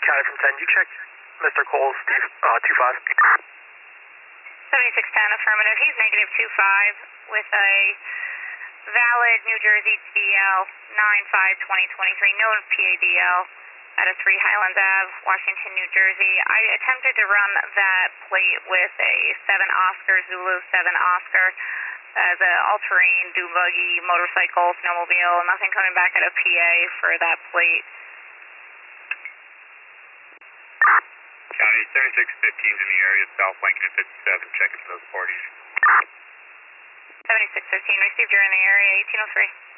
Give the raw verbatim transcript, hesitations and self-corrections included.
County from ten, you check Mister Cole's uh, two five. seventy-six ten, affirmative. He's negative two five with a valid New Jersey T D L nine five twenty twenty-three, no P A D L at a three Highlands Ave, Washington, New Jersey. I attempted to run that plate with a seven Oscar Zulu seven Oscar as an all-terrain, dune buggy, motorcycle, snowmobile, nothing coming back at a P A for that plate. County seventy-six fifteen in the area of South Lincoln and fifty-seven, checking for those parties. seventy-six fifteen, received, you're in the area, eighteen oh three.